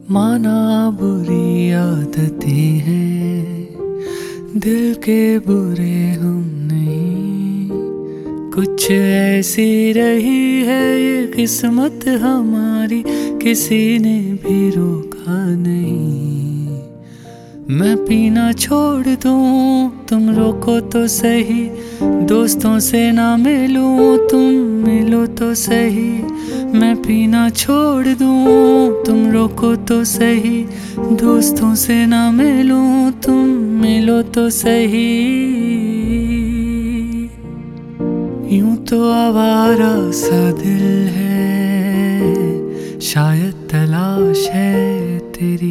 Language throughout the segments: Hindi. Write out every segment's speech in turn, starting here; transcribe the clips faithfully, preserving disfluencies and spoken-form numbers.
माना बुरी आदतें हैं, दिल के बुरे हम नहीं। कुछ ऐसी रही है ये किस्मत हमारी, किसी ने भी रोका नहीं। मैं पीना छोड़ दूं तुम रोको तो सही, दोस्तों से ना मिलूं तुम मिलो तो सही। मैं पीना छोड़ दूं तुम रोको तो सही, दोस्तों से ना मिलूं तुम मिलो तो सही। यूं तो आवारा सा दिल है, शायद तलाश है तेरी।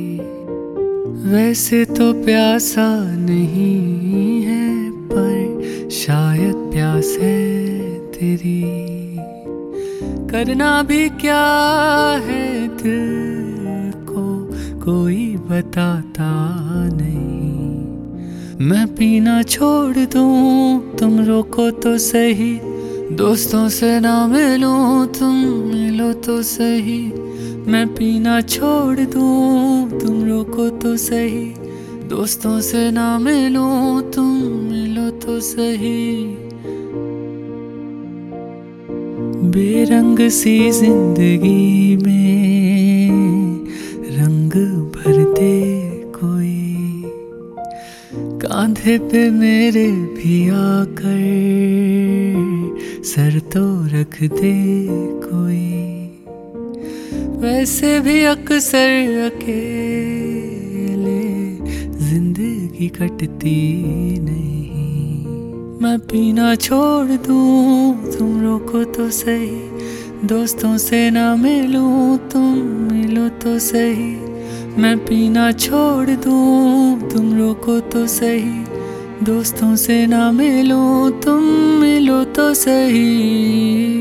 वैसे तो प्यासा नहीं है, पर शायद प्यास है तेरी। करना भी क्या है दिल को कोई बताता नहीं। मैं पीना छोड़ दूं तुम रोको तो सही, दोस्तों से ना मिलूं तुम मिलो तो सही। मैं पीना छोड़ दूं तुम रोको तो सही, दोस्तों से ना मिलूं तुम मिलो तो सही। बेरंग सी जिंदगी में रंग भर दे कोई, कांधे पे मेरे भी आकर सर तो रख दे कोई। वैसे भी अक्सर अकेले जिंदगी कटती नहीं। मैं पीना छोड़ दूं तुम रोको तो सही, दोस्तों से ना मिलूं तुम मिलो तो सही। मैं पीना छोड़ दूं तुम रोको तो सही, दोस्तों से ना मिलूं तुम मिलो तो सही।